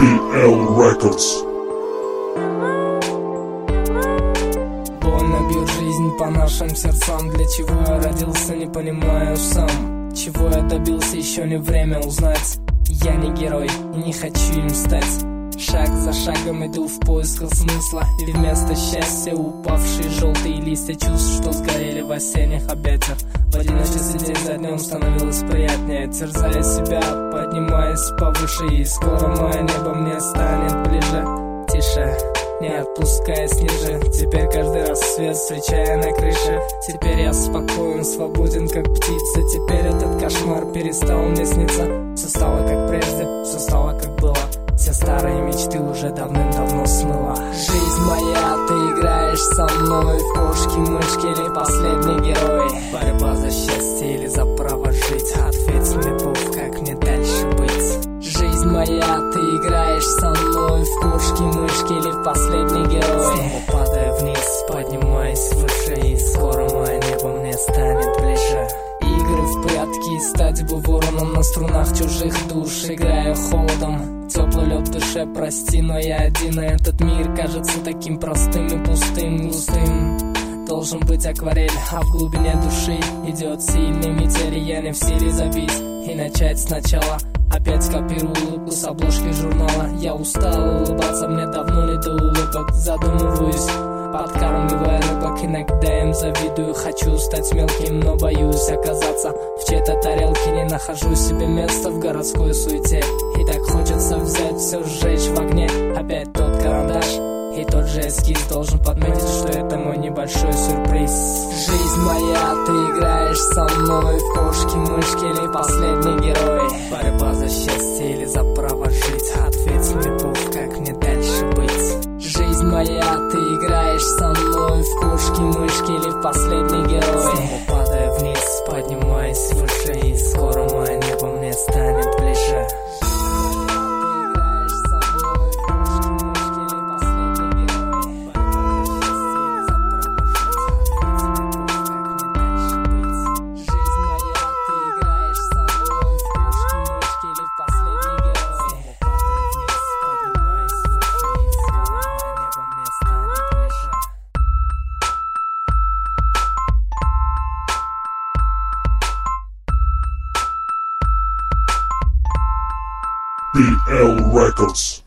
PL Records. Больно бьет жизнь по нашим сердцам. Для чего я родился, не понимаю сам. Чего я добился, еще не время узнать. Я не герой и не хочу им стать. Шаг за шагом иду в поисках смысла. И вместо счастья упавшие желтые листья чувств, что сгорели в осенних объятиях. В одиночестве день за днем становилось приятнее. Терзая себя, поднимаясь повыше. И скоро мое небо мне станет ближе. Тише, не отпускаясь ниже. Теперь каждый рассвет встречая на крыше. Теперь я спокоен, свободен как птица. Теперь этот кошмар перестал мне сниться. Все стало как прежде, все стало как было. Все старые мечты уже давным-давно смыла. Жизнь моя, ты играешь со мной в кошки-мышки или последний герой. Борьба за счастье или за право жить. Ответь мне, Бог, как мне дальше быть. Жизнь моя, ты играешь со мной в кошки-мышки или в последний герой. Снова падая вниз, поднимаясь выше. И скоро мое небо мне станет ближе. Игры в прятки, стать бы вороном на струнах чужих душ. Играя холодом, теплый лед в душе, прости, но я один. И этот мир кажется таким простым и пустым, густым. Должен быть акварель, а в глубине души идет сильный метель. Я не в силе забить и начать сначала. Опять копирую улыбку с обложки журнала. Я устал улыбаться, мне давно не до улыбок. Задумываюсь, подкармливая рыбок. Иногда им завидую, хочу стать мелким, но боюсь оказаться в чьей-то тарелке. Не нахожу себе места в городской суете. И так хочется взять все, сжечь в огне. Опять тот карандаш и тот же эскиз. Должен подметить, что это мой небольшой сюрприз. Жизнь моя, ты играешь со мной в кошки-мышки или последний герой. Борьба за счастье или за право жить. Ответь мне, Бог, как мне дальше быть. Жизнь моя, ты играешь со мной в кошки-мышки или в последний герой. Снова падая вниз, поднимаясь выше. И скоро мое небо мне станет ближе. PL Records.